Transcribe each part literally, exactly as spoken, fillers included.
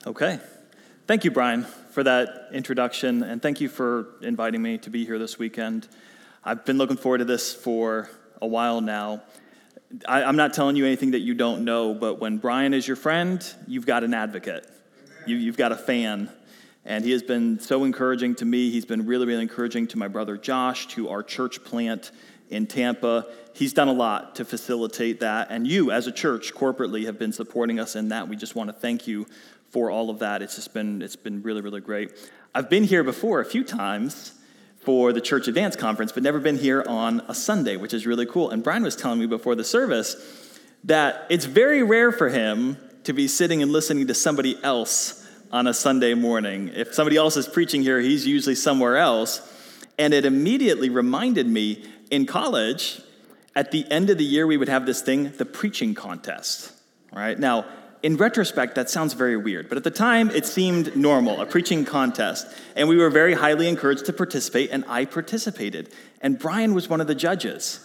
Okay. Thank you, Brian, for that introduction, and thank you for inviting me to be here this weekend. I've been looking forward to this for a while now. I, I'm not telling you anything that you don't know, but when Brian is your friend, you've got an advocate. You, you've got a fan. And he has been so encouraging to me. He's been really, really encouraging to my brother Josh, to our church plant in Tampa. He's done a lot to facilitate that. And you, as a church, corporately, have been supporting us in that. We just want to thank you for all of that. It's just been, it's been really, really great. I've been here before a few times for the Church Advance Conference, but never been here on a Sunday, which is really cool. And Brian was telling me before the service that it's very rare for him to be sitting and listening to somebody else on a Sunday morning. If somebody else is preaching here, he's usually somewhere else. And it immediately reminded me, in college, at the end of the year, we would have this thing, the preaching contest. All right? Now, in retrospect, that sounds very weird, but at the time, it seemed normal, a preaching contest. And we were very highly encouraged to participate, and I participated. And Brian was one of the judges.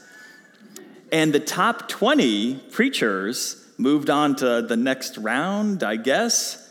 And the top twenty preachers moved on to the next round, I guess.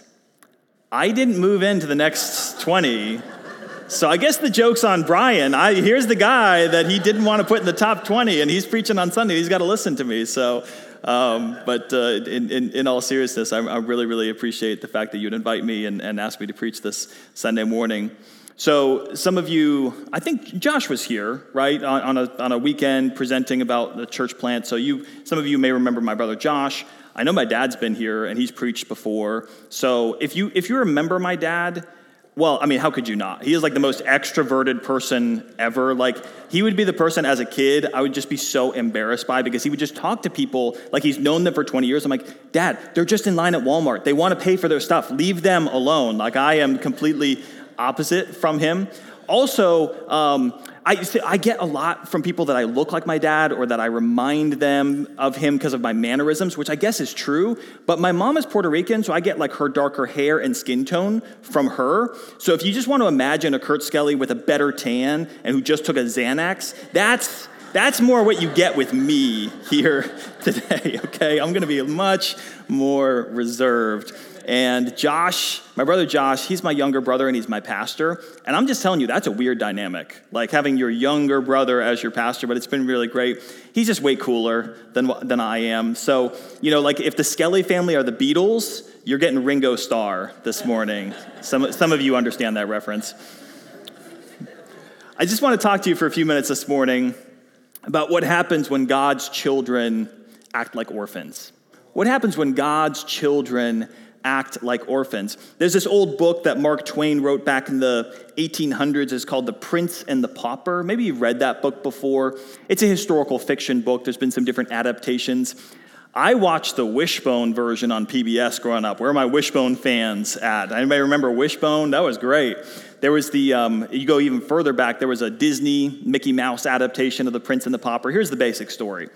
I didn't move into the next twenty. So I guess the joke's on Brian. I, here's the guy that he didn't want to put in the top twenty, and he's preaching on Sunday. He's got to listen to me. So, um, but uh, in, in, in all seriousness, I, I really, really appreciate the fact that you'd invite me and, and ask me to preach this Sunday morning. So some of you, I think Josh was here, right, on, on a on a weekend presenting about the church plant. So you, some of you may remember my brother Josh. I know my dad's been here, and he's preached before. So if you if you remember my dad, well, I mean, how could you not? He is like the most extroverted person ever. Like, he would be the person as a kid I would just be so embarrassed by, because he would just talk to people like he's known them for twenty years. I'm like, Dad, they're just in line at Walmart. They want to pay for their stuff. Leave them alone. Like, I am completely opposite from him. Also, um, I, I get a lot from people that I look like my dad or that I remind them of him because of my mannerisms, which I guess is true. But my mom is Puerto Rican, so I get like her darker hair and skin tone from her. So if you just want to imagine a Kurt Skelly with a better tan and who just took a Xanax, that's that's more what you get with me here today, okay? I'm going to be much more reserved. And Josh, my brother Josh, he's my younger brother and he's my pastor. And I'm just telling you, that's a weird dynamic, like having your younger brother as your pastor, but it's been really great. He's just way cooler than than I am. So, you know, like if the Skelly family are the Beatles, you're getting Ringo Starr this morning. Some, some of you understand that reference. I just want to talk to you for a few minutes this morning about what happens when God's children act like orphans. What happens when God's children act like orphans? There's this old book that Mark Twain wrote back in the eighteen hundreds. It's called The Prince and the Pauper. Maybe you've read that book before. It's a historical fiction book. There's been some different adaptations. I watched the Wishbone version on P B S growing up. Where are my Wishbone fans at? Anybody remember Wishbone? That was great. There was the, um, you go even further back, there was a Disney Mickey Mouse adaptation of The Prince and the Pauper. Here's the basic story.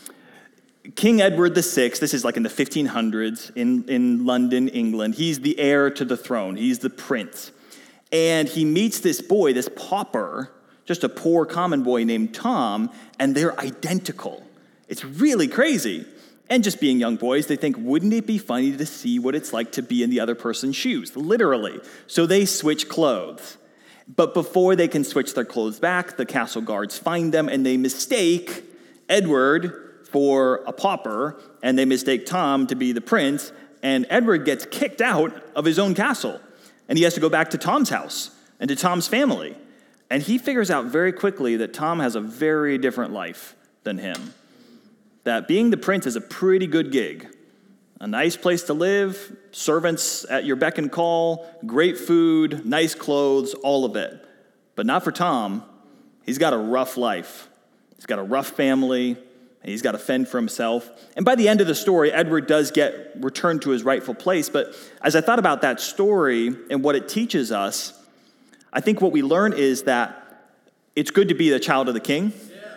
King Edward the Sixth, this is like in the fifteen hundreds in, in London, England. He's the heir to the throne. He's the prince. And he meets this boy, this pauper, just a poor common boy named Tom, and they're identical. It's really crazy. And just being young boys, they think, wouldn't it be funny to see what it's like to be in the other person's shoes? Literally. So they switch clothes. But before they can switch their clothes back, the castle guards find them, and they mistake Edward for a pauper, and they mistake Tom to be the prince, and Edward gets kicked out of his own castle, and he has to go back to Tom's house and to Tom's family. And he figures out very quickly that Tom has a very different life than him, that being the prince is a pretty good gig, a nice place to live, servants at your beck and call, great food, nice clothes, all of it. But not for Tom. He's got a rough life. He's got a rough family. He's got to fend for himself. And by the end of the story, Edward does get returned to his rightful place. But as I thought about that story and what it teaches us, I think what we learn is that it's good to be the child of the king.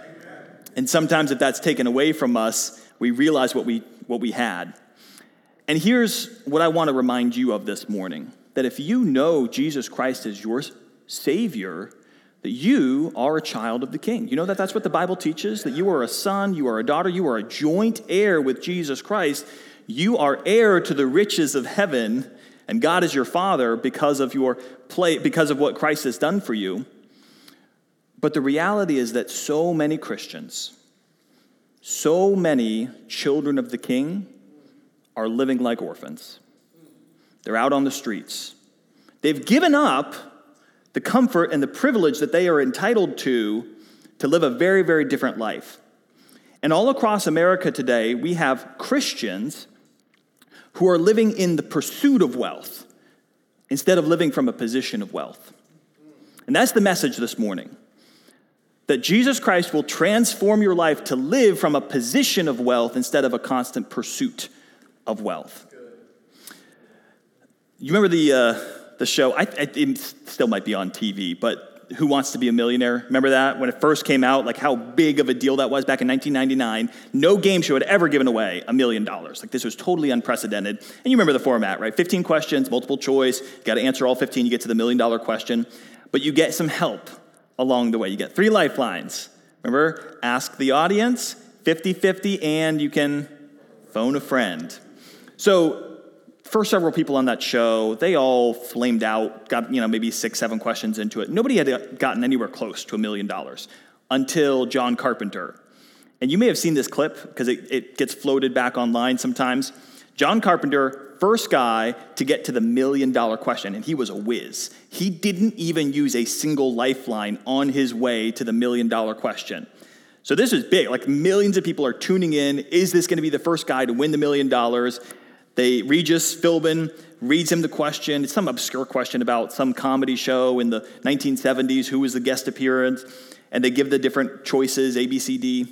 And sometimes if that's taken away from us, we realize what we what we had. And here's what I want to remind you of this morning, that if you know Jesus Christ as your Savior, that you are a child of the King. You know that that's what the Bible teaches, that you are a son, you are a daughter, you are a joint heir with Jesus Christ. You are heir to the riches of heaven, And God is your Father because of your play, because of what Christ has done for you. But the reality is that so many Christians, so many children of the King are living like orphans. They're out on the streets. They've given up the comfort and the privilege that they are entitled to to live a very, very different life. And all across America today, we have Christians who are living in the pursuit of wealth instead of living from a position of wealth. And that's the message this morning, that Jesus Christ will transform your life to live from a position of wealth instead of a constant pursuit of wealth. You remember the uh, the show, I, I, it still might be on T V, but Who Wants to Be a Millionaire? Remember that? When it first came out, like how big of a deal that was back in nineteen ninety-nine. No game show had ever given away a million dollars. Like this was totally unprecedented. And you remember the format, right? fifteen questions, multiple choice. You got to answer all fifteen. You get to the million dollar question. But you get some help along the way. You get three lifelines. Remember, ask the audience, fifty-fifty, and you can phone a friend. So first several people on that show, they all flamed out, got, you know, maybe six, seven questions into it. Nobody had gotten anywhere close to a million dollars until John Carpenter. And you may have seen this clip because it, it gets floated back online sometimes. John Carpenter, first guy to get to the million dollar question, and he was a whiz. He didn't even use a single lifeline on his way to the million dollar question. So this is big. Like millions of people are tuning in. Is this going to be the first guy to win the million dollars? They, Regis Philbin reads him the question. It's some obscure question about some comedy show in the nineteen seventies. Who was the guest appearance? And they give the different choices, A, B, C, D.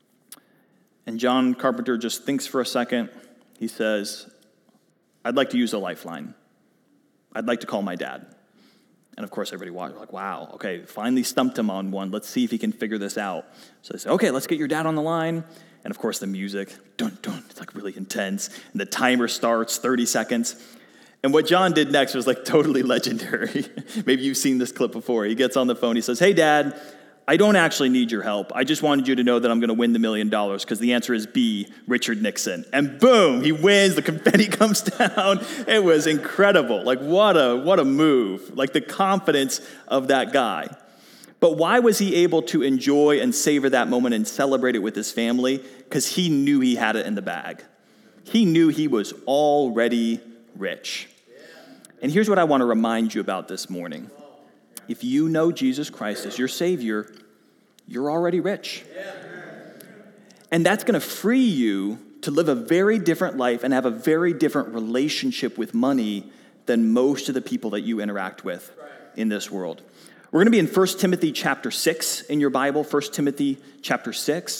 And John Carpenter just thinks for a second. He says, I'd like to use a lifeline. I'd like to call my dad. And of course, everybody watched, like, wow, okay, finally stumped him on one. Let's see if he can figure this out. So they say, okay, let's get your dad on the line. And of course, the music, dun, dun, it's like really intense. And the timer starts, thirty seconds. And what John did next was like totally legendary. Maybe you've seen this clip before. He gets on the phone. He says, hey, Dad, I don't actually need your help. I just wanted you to know that I'm going to win the million dollars because the answer is B, Richard Nixon. And boom, he wins. The confetti comes down. It was incredible. Like what a what a move. Like the confidence of that guy. But why was he able to enjoy and savor that moment and celebrate it with his family? Because he knew he had it in the bag. He knew he was already rich. And here's what I want to remind you about this morning. If you know Jesus Christ as your Savior, you're already rich. And that's going to free you to live a very different life and have a very different relationship with money than most of the people that you interact with in this world. We're going to be in First Timothy chapter six in your Bible, First Timothy chapter six.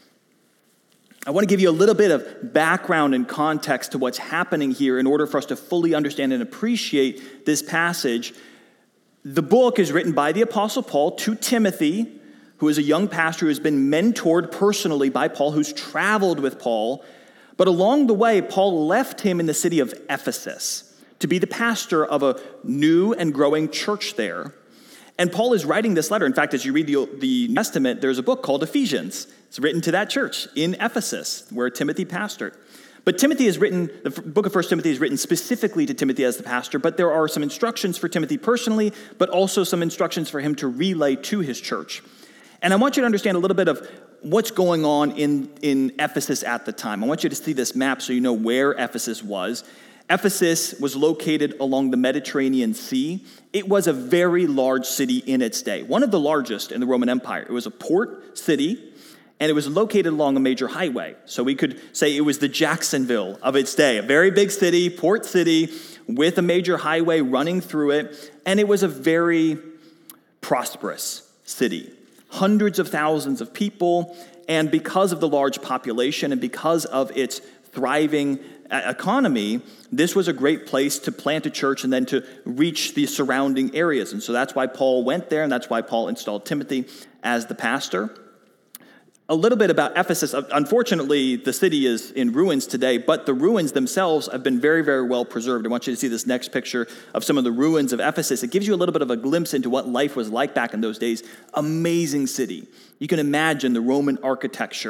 I want to give you a little bit of background and context to what's happening here in order for us to fully understand and appreciate this passage. The book is written by the Apostle Paul to Timothy, who is a young pastor who has been mentored personally by Paul, who's traveled with Paul. But along the way, Paul left him in the city of Ephesus to be the pastor of a new and growing church there. And Paul is writing this letter. In fact, as you read the, the New Testament, there's a book called Ephesians. It's written to that church in Ephesus, where Timothy pastored. But Timothy is written, the book of First Timothy is written specifically to Timothy as the pastor, but there are some instructions for Timothy personally, but also some instructions for him to relay to his church. And I want you to understand a little bit of what's going on in, in Ephesus at the time. I want you to see this map so you know where Ephesus was. Ephesus was located along the Mediterranean Sea. It was a very large city in its day, one of the largest in the Roman Empire. It was a port city, and it was located along a major highway. So we could say it was the Jacksonville of its day, a very big city, port city, with a major highway running through it, and it was a very prosperous city. Hundreds of thousands of people, and because of the large population and because of its thriving economy, this was a great place to plant a church and then to reach the surrounding areas. And so that's why Paul went there, and that's why Paul installed Timothy as the pastor. A little bit about Ephesus. Unfortunately, the city is in ruins today, but the ruins themselves have been very, very well preserved. I want you to see this next picture of some of the ruins of Ephesus. It gives you a little bit of a glimpse into what life was like back in those days. Amazing city. You can imagine the Roman architecture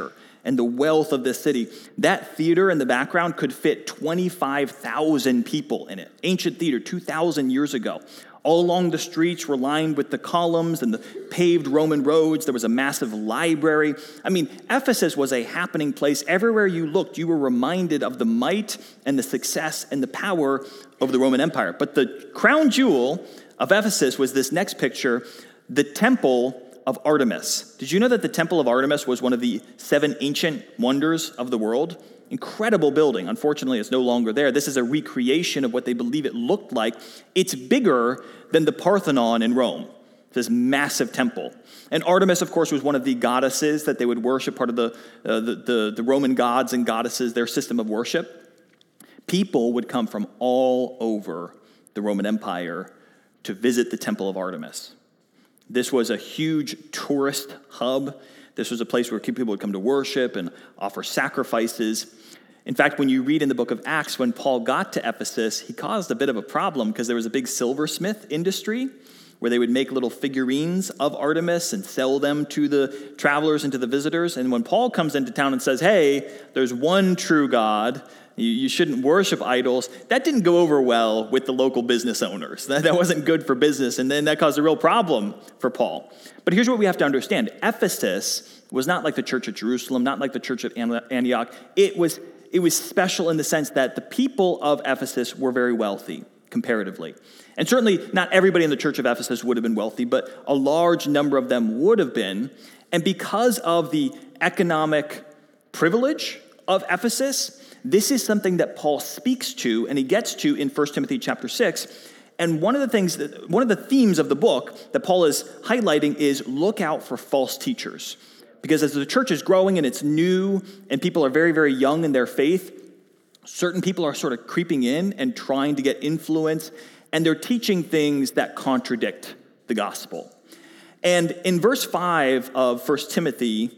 and the wealth of this city. That theater in the background could fit twenty-five thousand people in it. Ancient theater, two thousand years ago. All along the streets were lined with the columns and the paved Roman roads. There was a massive library. I mean, Ephesus was a happening place. Everywhere you looked, you were reminded of the might and the success and the power of the Roman Empire. But the crown jewel of Ephesus was this next picture, the Temple of Artemis. Did you know that the Temple of Artemis was one of the seven ancient wonders of the world? Incredible building. Unfortunately, it's no longer there. This is a recreation of what they believe it looked like. It's bigger than the Parthenon in Rome, this massive temple. And Artemis, of course, was one of the goddesses that they would worship, part of the, uh, the, the, the Roman gods and goddesses, their system of worship. People would come from all over the Roman Empire to visit the Temple of Artemis. This was a huge tourist hub. This was a place where people would come to worship and offer sacrifices. In fact, when you read in the book of Acts, when Paul got to Ephesus, he caused a bit of a problem because there was a big silversmith industry where they would make little figurines of Artemis and sell them to the travelers and to the visitors. And when Paul comes into town and says, hey, there's one true God, you, you shouldn't worship idols, that didn't go over well with the local business owners. That, that wasn't good for business, and then that caused a real problem for Paul. But here's what we have to understand. Ephesus was not like the church at Jerusalem, not like the church at Antioch. It was, it was special in the sense that the people of Ephesus were very wealthy, comparatively. And certainly not everybody in the church of Ephesus would have been wealthy, but a large number of them would have been. And because of the economic privilege of Ephesus, this is something that Paul speaks to, and he gets to in First Timothy chapter six. And one of the things, that, one of the themes of the book that Paul is highlighting is look out for false teachers. Because as the church is growing and it's new and people are very, very young in their faith, certain people are sort of creeping in and trying to get influence, and they're teaching things that contradict the gospel. And in verse five of First Timothy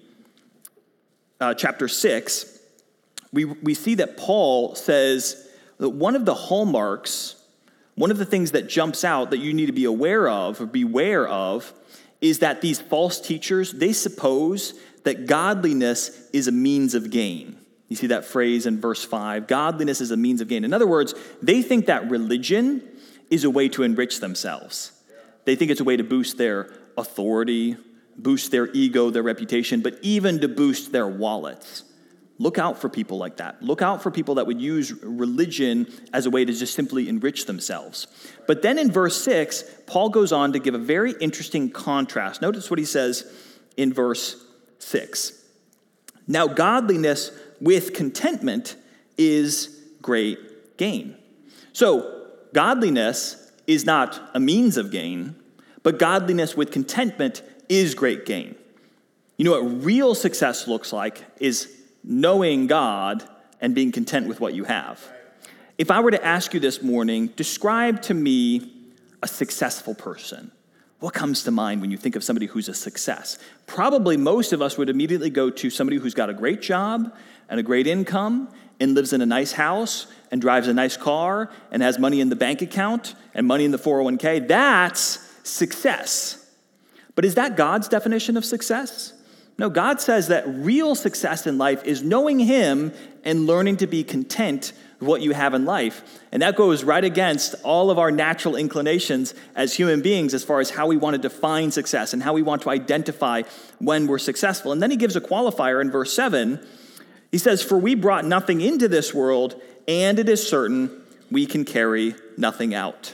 uh, chapter six, we, we see that Paul says that one of the hallmarks, one of the things that jumps out that you need to be aware of or beware of is that these false teachers, they suppose that godliness is a means of gain. You see that phrase in verse five, godliness is a means of gain. In other words, they think that religion is a way to enrich themselves. They think it's a way to boost their authority, boost their ego, their reputation, but even to boost their wallets. Look out for people like that. Look out for people that would use religion as a way to just simply enrich themselves. But then in verse six, Paul goes on to give a very interesting contrast. Notice what he says in verse six. Now, godliness with contentment is great gain. So, godliness is not a means of gain, but godliness with contentment is great gain. You know what real success looks like is knowing God and being content with what you have. If I were to ask you this morning, describe to me a successful person. What comes to mind when you think of somebody who's a success? Probably most of us would immediately go to somebody who's got a great job and a great income and lives in a nice house and drives a nice car and has money in the bank account and money in the four oh one k. That's success. But is that God's definition of success? No, God says that real success in life is knowing Him and learning to be content with what you have in life. And that goes right against all of our natural inclinations as human beings as far as how we want to define success and how we want to identify when we're successful. And then he gives a qualifier in verse seven. He says, "For we brought nothing into this world, and it is certain we can carry nothing out."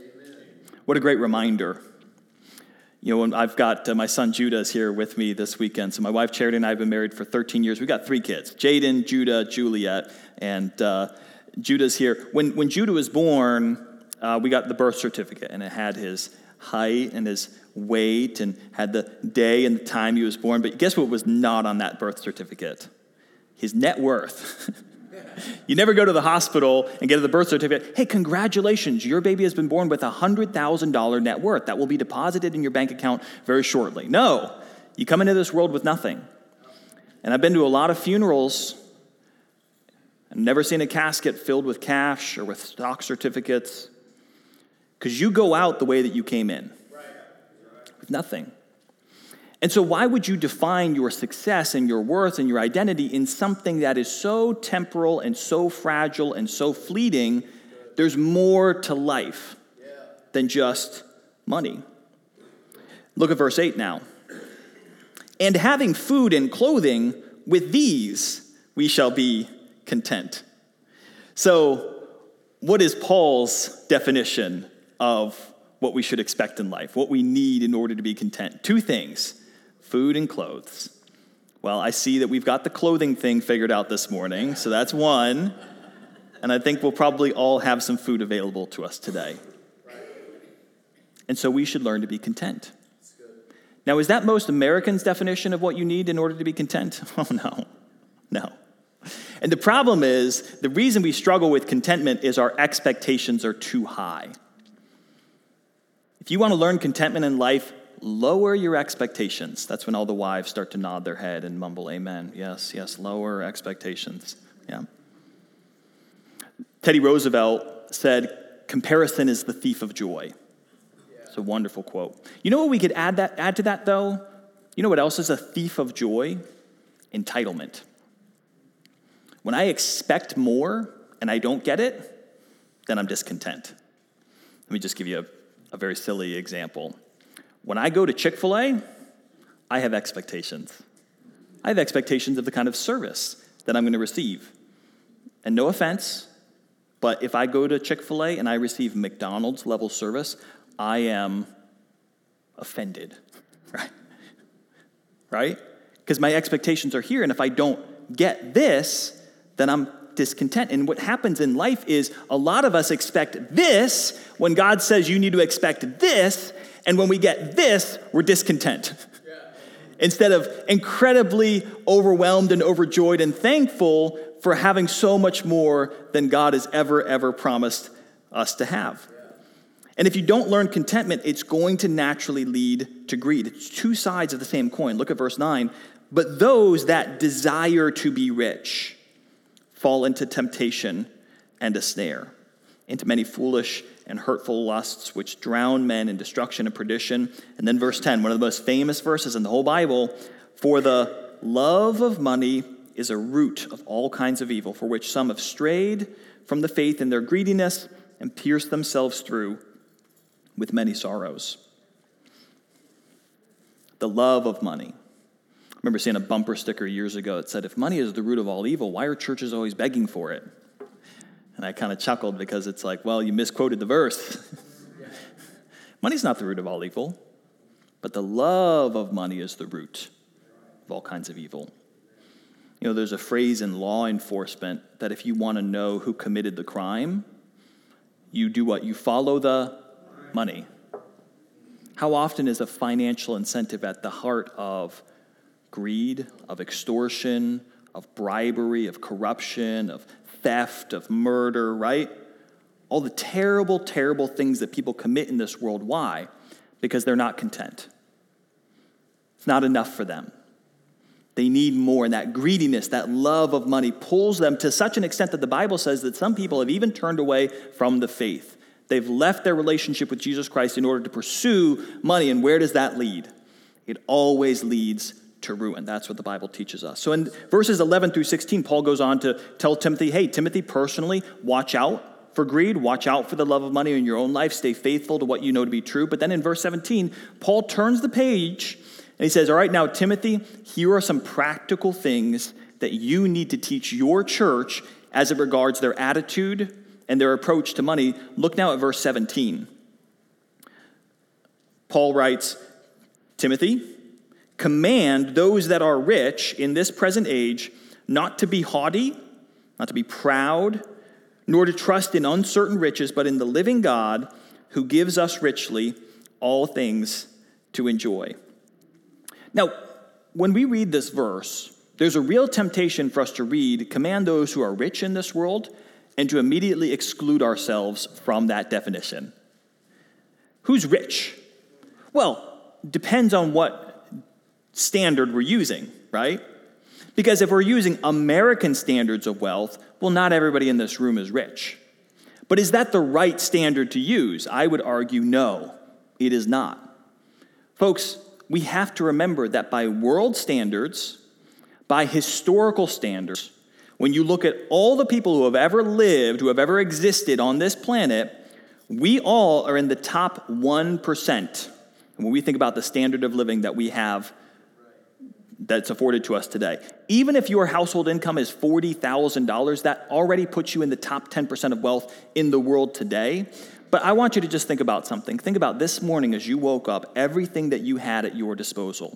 What a great reminder. You know, when I've got uh, my son Judah is here with me this weekend. So my wife Charity and I have been married for thirteen years. We've got three kids, Jaden, Judah, Juliet, and uh, Judah's here. When when Judah was born, uh, we got the birth certificate, and it had his height and his weight and had the day and the time he was born. But guess what was not on that birth certificate? His net worth. You never go to the hospital and get the birth certificate. Hey, congratulations, your baby has been born with a one hundred thousand dollars net worth. That will be deposited in your bank account very shortly. No, you come into this world with nothing. And I've been to a lot of funerals. I've never seen a casket filled with cash or with stock certificates. Because you go out the way that you came in, with nothing. And so why would you define your success and your worth and your identity in something that is so temporal and so fragile and so fleeting? There's more to life than just money. Look at verse eight now. And having food and clothing, with these we shall be content. So what is Paul's definition of what we should expect in life, what we need in order to be content? Two things. Food and clothes. Well, I see that we've got the clothing thing figured out this morning, so that's one. And I think we'll probably all have some food available to us today. And so we should learn to be content. Now, is that most Americans' definition of what you need in order to be content? Oh, no. No. And the problem is, the reason we struggle with contentment is our expectations are too high. If you want to learn contentment in life, lower your expectations. That's when all the wives start to nod their head and mumble, amen. Yes, yes, lower expectations. Yeah. Teddy Roosevelt said, comparison is the thief of joy. It's a wonderful quote. You know what we could add that add to that, though? You know what else is a thief of joy? Entitlement. When I expect more and I don't get it, then I'm discontent. Let me just give you a, a very silly example. When I go to Chick-fil-A, I have expectations. I have expectations of the kind of service that I'm going to receive. And no offense, but if I go to Chick-fil-A and I receive McDonald's level service, I am offended, right? Right? Because my expectations are here, and if I don't get this, then I'm discontent. And what happens in life is a lot of us expect this when God says you need to expect this, and when we get this, we're discontent. Yeah. Instead of incredibly overwhelmed and overjoyed and thankful for having so much more than God has ever, ever promised us to have. Yeah. And if you don't learn contentment, it's going to naturally lead to greed. It's two sides of the same coin. Look at verse nine. But those that desire to be rich fall into temptation and a snare, into many foolish and hurtful lusts, which drown men in destruction and perdition. And then verse ten, one of the most famous verses in the whole Bible, for the love of money is a root of all kinds of evil, for which some have strayed from the faith in their greediness and pierced themselves through with many sorrows. The love of money. I remember seeing a bumper sticker years ago that said, if money is the root of all evil, why are churches always begging for it? And I kind of chuckled because it's like, well, you misquoted the verse. Money's not the root of all evil, but the love of money is the root of all kinds of evil. You know, there's a phrase in law enforcement that if you want to know who committed the crime, you do what? You follow the money. How often is a financial incentive at the heart of greed, of extortion, of bribery, of corruption, of theft, of murder, right? All the terrible, terrible things that people commit in this world. Why? Because they're not content. It's not enough for them. They need more, and that greediness, that love of money pulls them to such an extent that the Bible says that some people have even turned away from the faith. They've left their relationship with Jesus Christ in order to pursue money, and where does that lead? It always leads to ruin. That's what the Bible teaches us. So in verses eleven through sixteen, Paul goes on to tell Timothy, hey, Timothy, personally, watch out for greed, watch out for the love of money in your own life, stay faithful to what you know to be true. But then in verse seventeen, Paul turns the page and he says, all right, now, Timothy, here are some practical things that you need to teach your church as it regards their attitude and their approach to money. Look now at verse seventeen. Paul writes, Timothy, command those that are rich in this present age not to be haughty, not to be proud, nor to trust in uncertain riches, but in the living God who gives us richly all things to enjoy. Now, when we read this verse, there's a real temptation for us to read, command those who are rich in this world, and to immediately exclude ourselves from that definition. Who's rich? Well, depends on what standard we're using, right? Because if we're using American standards of wealth, well, not everybody in this room is rich. But is that the right standard to use? I would argue no, it is not. Folks, we have to remember that by world standards, by historical standards, when you look at all the people who have ever lived, who have ever existed on this planet, we all are in the top one percent when we think about the standard of living that we have that's afforded to us today. Even if your household income is forty thousand dollars, that already puts you in the top ten percent of wealth in the world today. But I want you to just think about something. Think about this morning as you woke up, everything that you had at your disposal.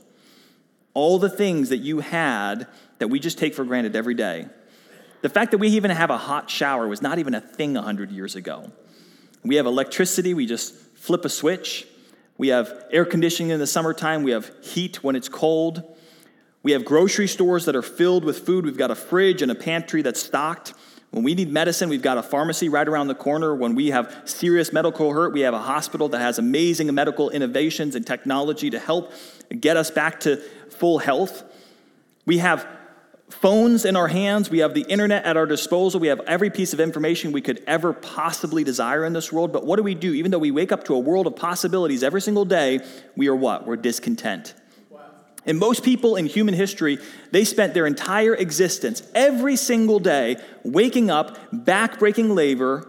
All the things that you had that we just take for granted every day. The fact that we even have a hot shower was not even a thing one hundred years ago. We have electricity. We just flip a switch. We have air conditioning in the summertime. We have heat when it's cold. We have grocery stores that are filled with food. We've got a fridge and a pantry that's stocked. When we need medicine, we've got a pharmacy right around the corner. When we have serious medical hurt, we have a hospital that has amazing medical innovations and technology to help get us back to full health. We have phones in our hands. We have the internet at our disposal. We have every piece of information we could ever possibly desire in this world. But what do we do? Even though we wake up to a world of possibilities every single day, we are what? We're discontent. And most people in human history, they spent their entire existence, every single day, waking up, back-breaking labor,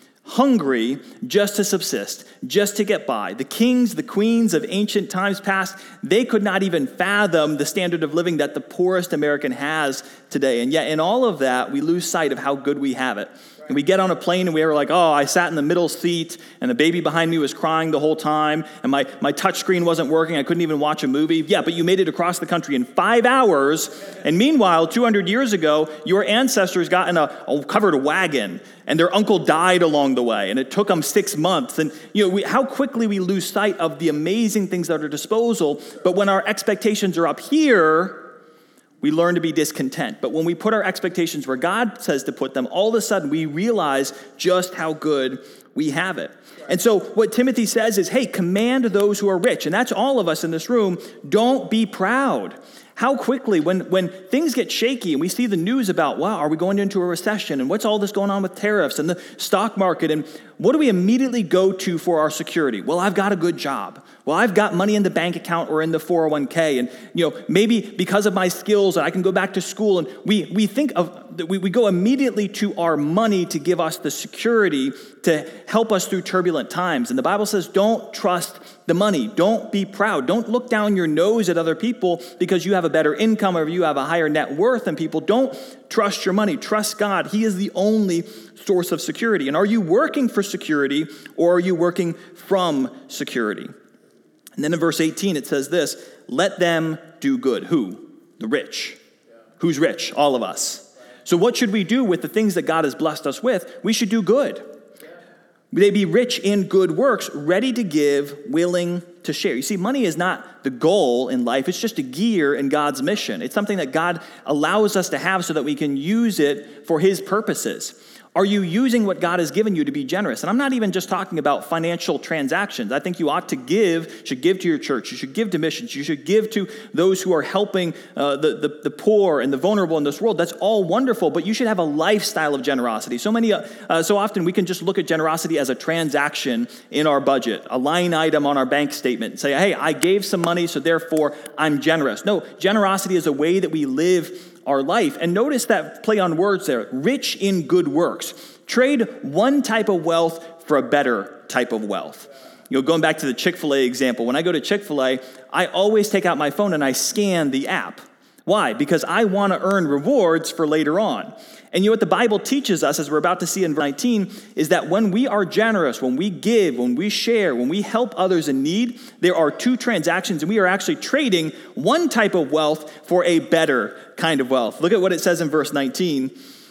hungry, just to subsist, just to get by. The kings, the queens of ancient times past, they could not even fathom the standard of living that the poorest American has today. And yet in all of that, we lose sight of how good we have it. And we get on a plane and we were like, oh, I sat in the middle seat and the baby behind me was crying the whole time and my, my touch screen wasn't working. I couldn't even watch a movie. Yeah, but you made it across the country in five hours. And meanwhile, two hundred years ago, your ancestors got in a, a covered wagon and their uncle died along the way. And it took them six months. And you know, we, how quickly we lose sight of the amazing things at our disposal. But when our expectations are up here, we learn to be discontent. But when we put our expectations where God says to put them, all of a sudden we realize just how good we have it. And so what Timothy says is, hey, command those who are rich. And that's all of us in this room. Don't be proud. How quickly, when, when things get shaky and we see the news about, wow, are we going into a recession? And what's all this going on with tariffs and the stock market? And what do we immediately go to for our security? Well, I've got a good job. Well, I've got money in the bank account or in the four oh one k. And, you know, maybe because of my skills, I can go back to school. And we, we think of, we, we go immediately to our money to give us the security to help us through turbulent times. And the Bible says, don't trust the money. Don't be proud. Don't look down your nose at other people because you have a better income or you have a higher net worth than people. Don't trust your money. Trust God. He is the only source of security. And are you working for security or are you working from security? And then in verse eighteen, it says this, let them do good. Who? The rich. Yeah. Who's rich? All of us. So what should we do with the things that God has blessed us with? We should do good. Yeah. They be rich in good works, ready to give, willing to share. You see, money is not the goal in life. It's just a gear in God's mission. It's something that God allows us to have so that we can use it for his purposes. Are you using what God has given you to be generous? And I'm not even just talking about financial transactions. I think you ought to give, should give to your church. You should give to missions. You should give to those who are helping uh, the, the, the poor and the vulnerable in this world. That's all wonderful, but you should have a lifestyle of generosity. So many, uh, uh, so often we can just look at generosity as a transaction in our budget, a line item on our bank statement, and say, hey, I gave some money, so therefore I'm generous. No, generosity is a way that we live our life. And notice that play on words there, rich in good works. Trade one type of wealth for a better type of wealth. You know, going back to the Chick-fil-A example, when I go to Chick-fil-A, I always take out my phone and I scan the app. Why? Because I want to earn rewards for later on. And you know what the Bible teaches us, as we're about to see in verse nineteen, is that when we are generous, when we give, when we share, when we help others in need, there are two transactions, and we are actually trading one type of wealth for a better kind of wealth. Look at what it says in verse nineteen.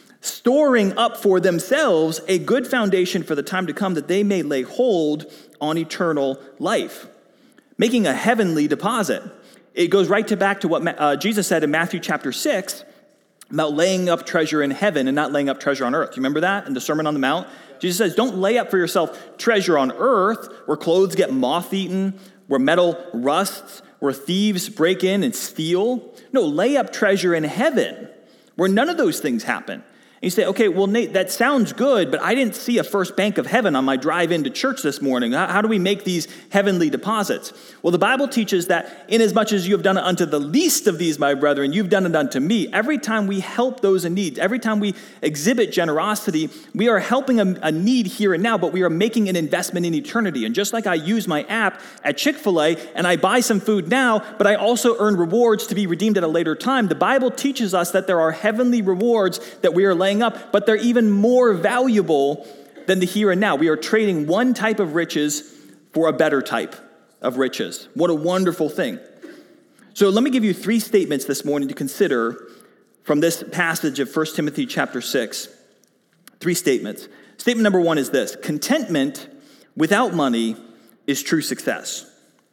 Storing up for themselves a good foundation for the time to come, that they may lay hold on eternal life. Making a heavenly deposit. It goes right to back to what uh, Jesus said in Matthew chapter six about laying up treasure in heaven and not laying up treasure on earth. You remember that in the Sermon on the Mount? Jesus says, don't lay up for yourself treasure on earth where clothes get moth-eaten, where metal rusts, where thieves break in and steal. No, lay up treasure in heaven where none of those things happen. you say, okay, well, Nate, that sounds good, but I didn't see a First Bank of Heaven on my drive into church this morning. How, how do we make these heavenly deposits? Well, the Bible teaches that inasmuch as you have done it unto the least of these, my brethren, you've done it unto me. Every time we help those in need, every time we exhibit generosity, we are helping a, a need here and now, but we are making an investment in eternity. And just like I use my app at Chick-fil-A and I buy some food now, but I also earn rewards to be redeemed at a later time, the Bible teaches us that there are heavenly rewards that we are laying up, but they're even more valuable than the here and now. We are trading one type of riches for a better type of riches. What a wonderful thing. So let me give you three statements this morning to consider from this passage of First Timothy chapter six. Three statements. Statement number one is this: contentment without money is true success.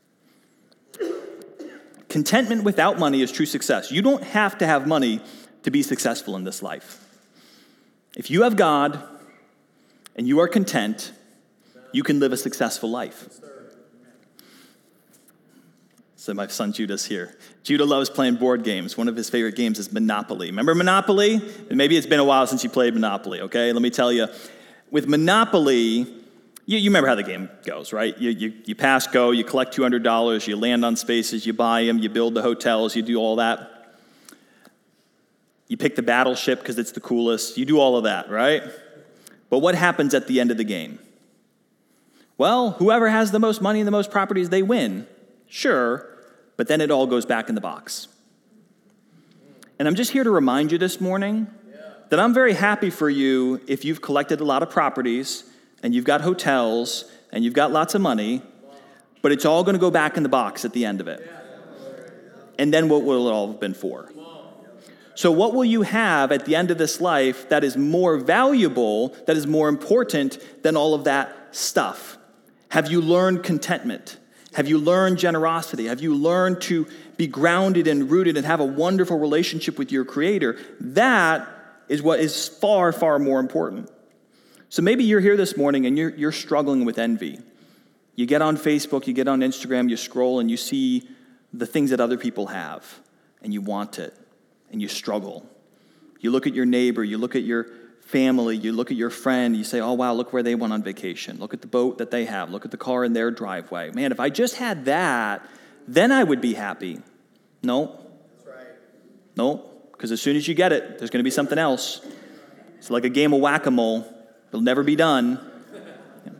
Contentment without money is true success. You don't have to have money to be successful in this life. If you have God and you are content, you can live a successful life. So my son Judah's here. Judah loves playing board games. One of his favorite games is Monopoly. Remember Monopoly? And maybe it's been a while since you played Monopoly, okay? Let me tell you, with Monopoly, you, you remember how the game goes, right? You, you, you pass go, you collect two hundred dollars, you land on spaces, you buy them, you build the hotels, you do all that. You pick the battleship because it's the coolest. You do all of that, right? But what happens at the end of the game? Well, whoever has the most money and the most properties, they win. Sure, but then it all goes back in the box. And I'm just here to remind you this morning that I'm very happy for you if you've collected a lot of properties and you've got hotels and you've got lots of money, but it's all going to go back in the box at the end of it. And then what will it all have been for? So what will you have at the end of this life that is more valuable, that is more important than all of that stuff? Have you learned contentment? Have you learned generosity? Have you learned to be grounded and rooted and have a wonderful relationship with your Creator? That is what is far, far more important. So maybe you're here this morning and you're, you're struggling with envy. You get on Facebook, you get on Instagram, you scroll and you see the things that other people have and you want it. And you struggle. You look at your neighbor, you look at your family, you look at your friend, you say, oh, wow, look where they went on vacation. Look at the boat that they have. Look at the car in their driveway. Man, if I just had that, then I would be happy. No. That's right. No, because as soon as you get it, there's going to be something else. It's like a game of whack-a-mole. It'll never be done. Yeah.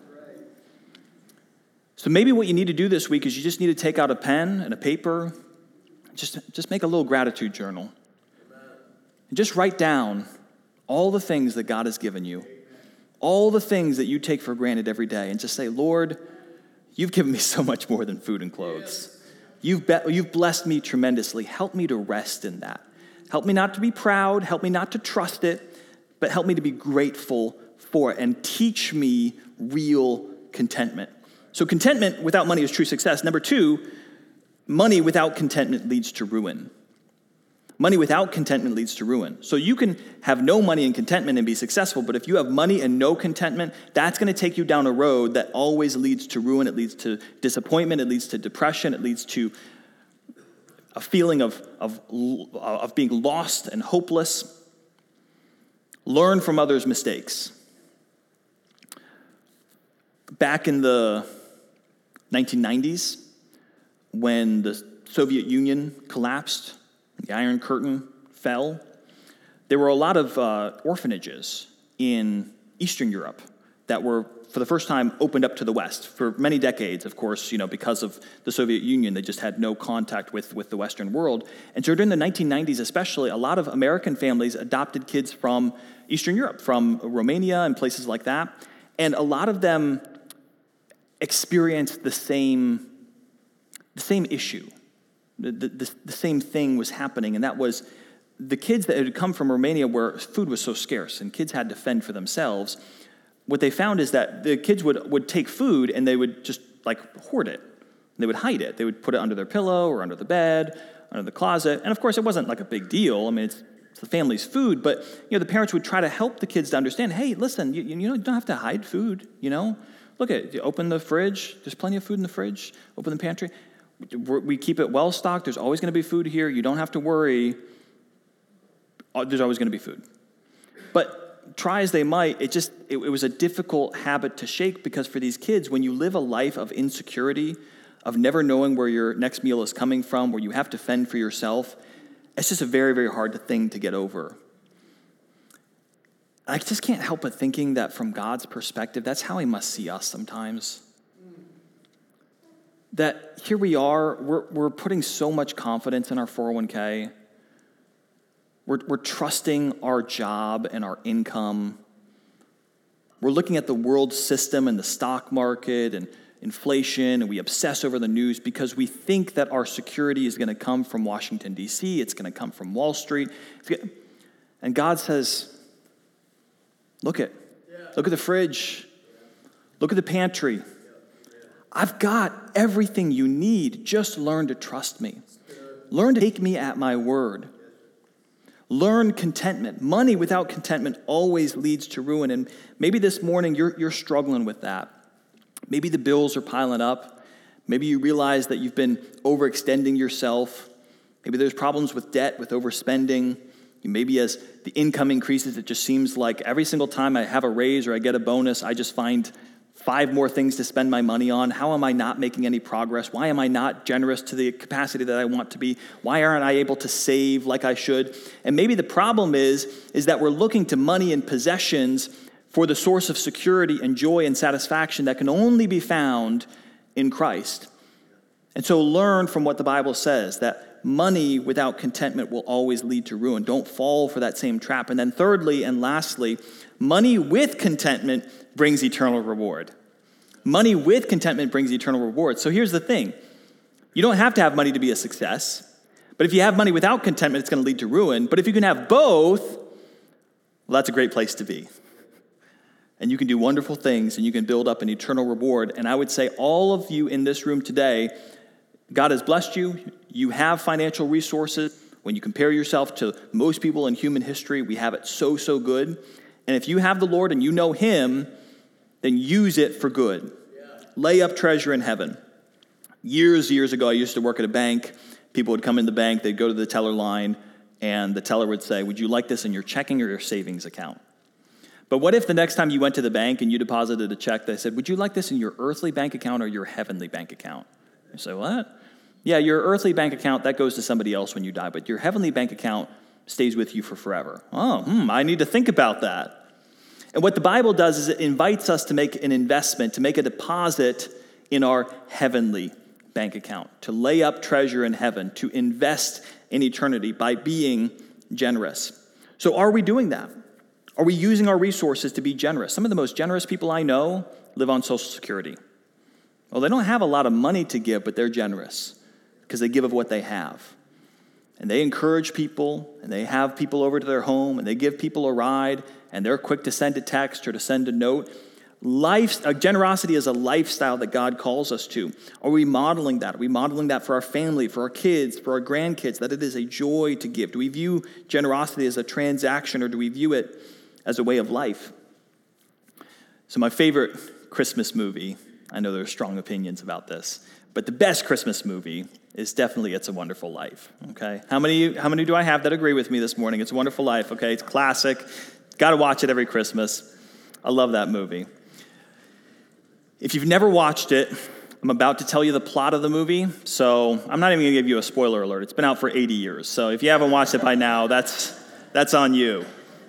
So maybe what you need to do this week is you just need to take out a pen and a paper. Just, just make a little gratitude journal. And just write down all the things that God has given you, all the things that you take for granted every day, and just say, Lord, you've given me so much more than food and clothes. You've, be- you've blessed me tremendously. Help me to rest in that. Help me not to be proud. Help me not to trust it, but help me to be grateful for it and teach me real contentment. So contentment without money is true success. Number two, money without contentment leads to ruin. Money without contentment leads to ruin. So you can have no money and contentment and be successful, but if you have money and no contentment, that's going to take you down a road that always leads to ruin. It leads to disappointment. It leads to depression. It leads to a feeling of, of, of being lost and hopeless. Learn from others' mistakes. Back in the nineteen nineties, when the Soviet Union collapsed, the Iron Curtain fell, there were a lot of uh, orphanages in Eastern Europe that were, for the first time, opened up to the West. For many decades, of course, you know, because of the Soviet Union, they just had no contact with, with the Western world. And so during the nineteen nineties especially, a lot of American families adopted kids from Eastern Europe, from Romania and places like that. And a lot of them experienced the same, the same issue. The, the, the same thing was happening, and that was the kids that had come from Romania where food was so scarce and kids had to fend for themselves. What they found is that the kids would, would take food and they would just like hoard it. They would hide it. They would put it under their pillow or under the bed, under the closet. And of course, it wasn't like a big deal. I mean, it's, it's the family's food, but you know, the parents would try to help the kids to understand, hey, listen, you, you know, you don't have to hide food, you know? Look at it. You open the fridge. There's plenty of food in the fridge. Open the pantry. We keep it well stocked. There's always going to be food here. You don't have to worry. There's always going to be food. But try as they might, it just, it, it was a difficult habit to shake, because for these kids, when you live a life of insecurity, of never knowing where your next meal is coming from, where you have to fend for yourself, it's just a very, very hard thing to get over. I just can't help but thinking that from God's perspective, that's how he must see us sometimes. That here we are, we're, we're putting so much confidence in our four oh one k. We're, we're trusting our job and our income. We're looking at the world system and the stock market and inflation, and we obsess over the news because we think that our security is going to come from Washington, D C. It's going to come from Wall Street. And God says, look at, look at the fridge. Look at the pantry. I've got everything you need. Just learn to trust me. Learn to take me at my word. Learn contentment. Money without contentment always leads to ruin. And maybe this morning you're, you're struggling with that. Maybe the bills are piling up. Maybe you realize that you've been overextending yourself. Maybe there's problems with debt, with overspending. Maybe as the income increases, it just seems like every single time I have a raise or I get a bonus, I just find five more things to spend my money on. How am I not making any progress? Why am I not generous to the capacity that I want to be? Why aren't I able to save like I should? And maybe the problem is, is that we're looking to money and possessions for the source of security and joy and satisfaction that can only be found in Christ. And so learn from what the Bible says, that money without contentment will always lead to ruin. Don't fall for that same trap. And then thirdly and lastly, money with contentment brings eternal reward. Money with contentment brings eternal reward. So here's the thing. You don't have to have money to be a success. But if you have money without contentment, it's going to lead to ruin. But if you can have both, well, that's a great place to be. And you can do wonderful things, and you can build up an eternal reward. And I would say all of you in this room today, God has blessed you. You have financial resources. When you compare yourself to most people in human history, we have it so, so good. And if you have the Lord and you know him, then use it for good. Yeah. Lay up treasure in heaven. Years, years ago, I used to work at a bank. People would come in the bank, they'd go to the teller line, and the teller would say, would you like this in your checking or your savings account? But what if the next time you went to the bank and you deposited a check, they said, would you like this in your earthly bank account or your heavenly bank account? You say, what? Yeah, your earthly bank account, that goes to somebody else when you die, but your heavenly bank account stays with you for forever. Oh, hmm, I need to think about that. And what the Bible does is it invites us to make an investment, to make a deposit in our heavenly bank account, to lay up treasure in heaven, to invest in eternity by being generous. So are we doing that? Are we using our resources to be generous? Some of the most generous people I know live on Social Security. Well, they don't have a lot of money to give, but they're generous because they give of what they have. And they encourage people, and they have people over to their home, and they give people a ride, and they're quick to send a text or to send a note. Life, uh, generosity is a lifestyle that God calls us to. Are we modeling that? Are we modeling that for our family, for our kids, for our grandkids, that it is a joy to give? Do we view generosity as a transaction, or do we view it as a way of life? So my favorite Christmas movie, I know there are strong opinions about this, but the best Christmas movie is definitely It's a Wonderful Life, okay? How many, how many do I have that agree with me this morning? It's a Wonderful Life, okay? It's classic. Got to watch it every Christmas. I love that movie. If you've never watched it, I'm about to tell you the plot of the movie, so I'm not even going to give you a spoiler alert. It's been out for eighty years, so if you haven't watched it by now, that's that's on you.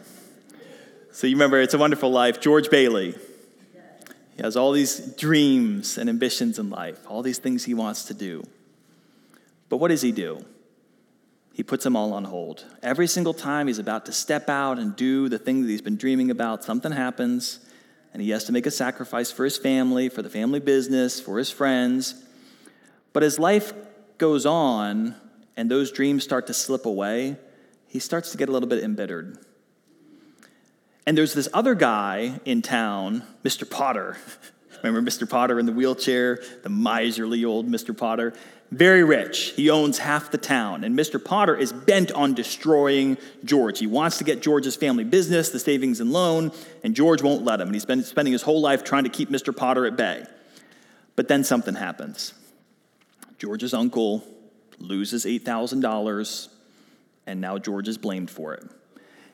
So you remember It's a Wonderful Life, George Bailey. He has all these dreams and ambitions in life, all these things he wants to do. But what does he do? He puts them all on hold. Every single time he's about to step out and do the thing that he's been dreaming about, something happens, and he has to make a sacrifice for his family, for the family business, for his friends. But as life goes on and those dreams start to slip away, he starts to get a little bit embittered. And there's this other guy in town, Mister Potter. Remember Mister Potter in the wheelchair, the miserly old Mister Potter? Very rich. He owns half the town. And Mister Potter is bent on destroying George. He wants to get George's family business, the savings and loan, and George won't let him. And he's been spending his whole life trying to keep Mister Potter at bay. But then something happens. George's uncle loses eight thousand dollars, and now George is blamed for it.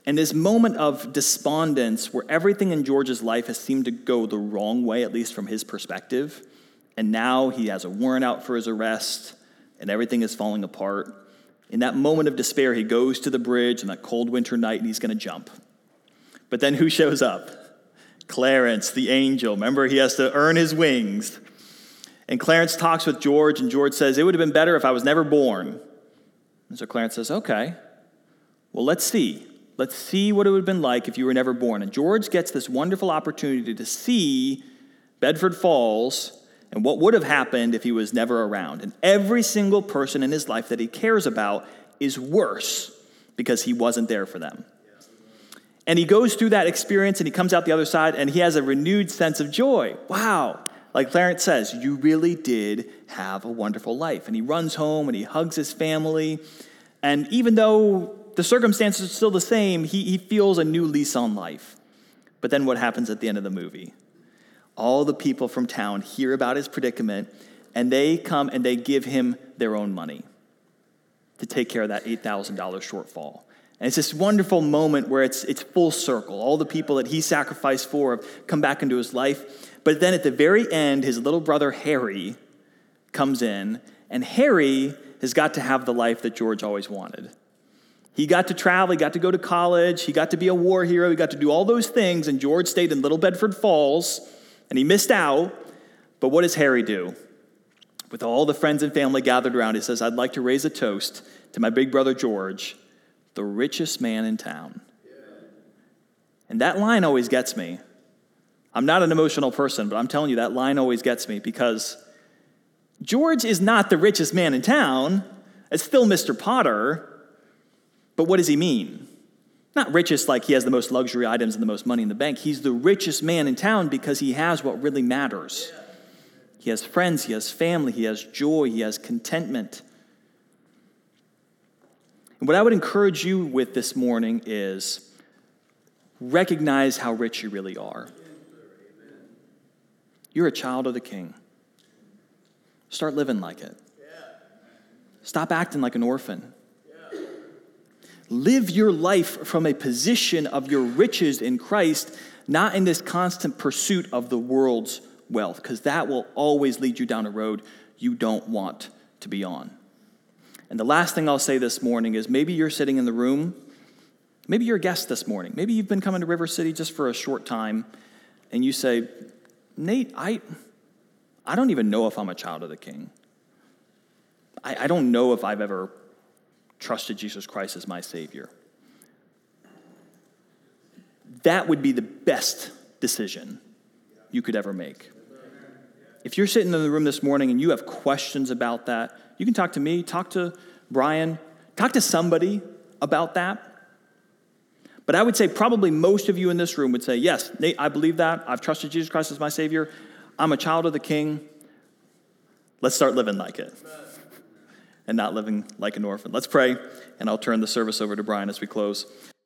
And this moment of despondence where everything in George's life has seemed to go the wrong way, at least from his perspective, and now he has a warrant out for his arrest, and everything is falling apart. In that moment of despair, he goes to the bridge on that cold winter night, and he's going to jump. But then who shows up? Clarence, the angel. Remember, he has to earn his wings. And Clarence talks with George, and George says, it would have been better if I was never born. And so Clarence says, okay, well, let's see. Let's see what it would have been like if you were never born. And George gets this wonderful opportunity to see Bedford Falls and what would have happened if he was never around. And every single person in his life that he cares about is worse because he wasn't there for them. And he goes through that experience and he comes out the other side and he has a renewed sense of joy. Wow. Like Clarence says, you really did have a wonderful life. And he runs home and he hugs his family. And even though the circumstances are still the same, he, he feels a new lease on life. But then what happens at the end of the movie? All the people from town hear about his predicament, and they come and they give him their own money to take care of that eight thousand dollars shortfall. And it's this wonderful moment where it's it's full circle. All the people that he sacrificed for have come back into his life. But then at the very end, his little brother Harry comes in, and Harry has got to have the life that George always wanted. He got to travel, he got to go to college, he got to be a war hero, he got to do all those things, and George stayed in Little Bedford Falls, and he missed out. But what does Harry do? With all the friends and family gathered around, he says, I'd like to raise a toast to my big brother George, the richest man in town. And that line always gets me. I'm not an emotional person, but I'm telling you, that line always gets me because George is not the richest man in town. It's still Mister Potter. But what does he mean? Not richest like he has the most luxury items and the most money in the bank. He's the richest man in town because he has what really matters. He has friends, he has family, he has joy, he has contentment. And what I would encourage you with this morning is recognize how rich you really are. You're a child of the King. Start living like it. Stop acting like an orphan. Live your life from a position of your riches in Christ, not in this constant pursuit of the world's wealth, because that will always lead you down a road you don't want to be on. And the last thing I'll say this morning is maybe you're sitting in the room, maybe you're a guest this morning, maybe you've been coming to River City just for a short time, and you say, Nate, I, I don't even know if I'm a child of the King. I, I don't know if I've ever trusted Jesus Christ as my Savior. That would be the best decision you could ever make. If you're sitting in the room this morning and you have questions about that, you can talk to me, talk to Brian, talk to somebody about that. But I would say probably most of you in this room would say, yes, Nate, I believe that. I've trusted Jesus Christ as my Savior. I'm a child of the King. Let's start living like it. And not living like an orphan. Let's pray, and I'll turn the service over to Brian as we close.